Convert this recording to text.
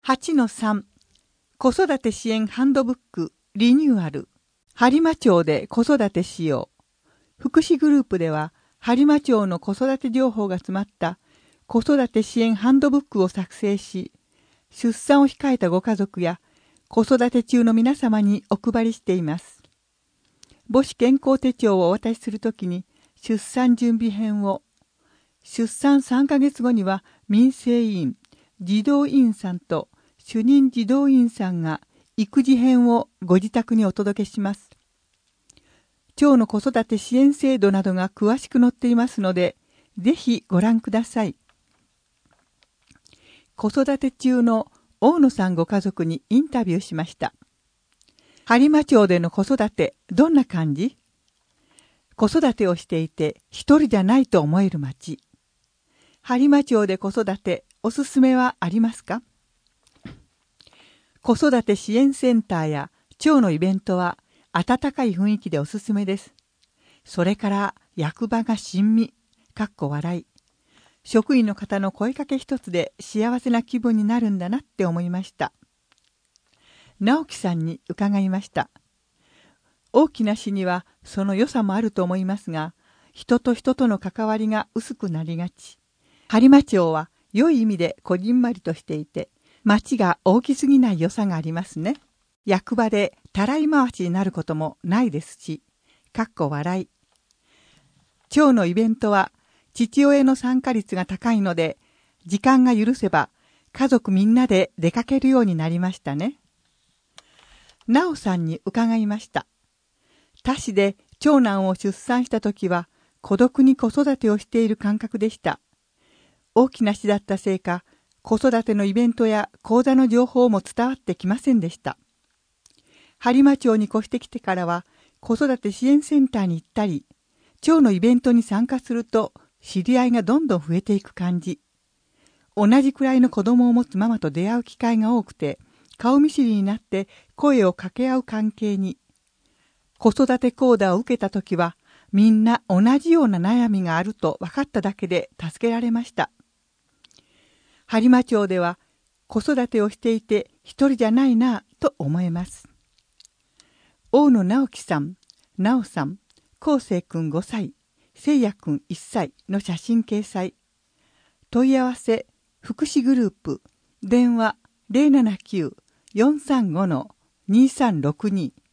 8-3 子育て支援ハンドブックリニューアル。播磨町で子育てしよう。福祉グループでは播磨町の子育て情報が詰まった子育て支援ハンドブックを作成し、出産を控えたご家族や子育て中の皆様にお配りしています。母子健康手帳をお渡しするときに出産準備編を、出産3ヶ月後には民生委員、児童委員さんと主任児童委員さんが育児編をご自宅にお届けします。町の子育て支援制度などが詳しく載っていますので、ぜひご覧ください。子育て中の大野さんご家族にインタビューしました。播磨町での子育てどんな感じ？子育てをしていて一人じゃないと思える町。播磨町で子育ておすすめはありますか？子育て支援センターや町のイベントは温かい雰囲気でおすすめです。それから役場が親身、笑い。職員の方の声かけ一つで幸せな気分になるんだなって思いました。直樹さんに伺いました。大きな市にはその良さもあると思いますが、人と人との関わりが薄くなりがち。播磨町は良い意味でこじんまりとしていて、町が大きすぎない良さがありますね。役場でたらい回しになることもないですし、笑い。町のイベントは父親の参加率が高いので、時間が許せば家族みんなで出かけるようになりましたね。なおさんに伺いました。他市で長男を出産した時は孤独に子育てをしている感覚でした。大きな市だったせいか、子育てのイベントや講座の情報も伝わってきませんでした。播磨町に越してきてからは子育て支援センターに行ったり、町のイベントに参加すると知り合いがどんどん増えていく感じ。同じくらいの子供を持つママと出会う機会が多くて、顔見知りになって声を掛け合う関係に。子育て講座を受けたときは、みんな同じような悩みがあると分かっただけで助けられました。播磨町では子育てをしていて一人じゃないなぁと思えます。大野直樹さん、直さん、昴生くん5歳、聖也くん1歳の写真掲載。問い合わせ、福祉グループ、電話 079-435-2362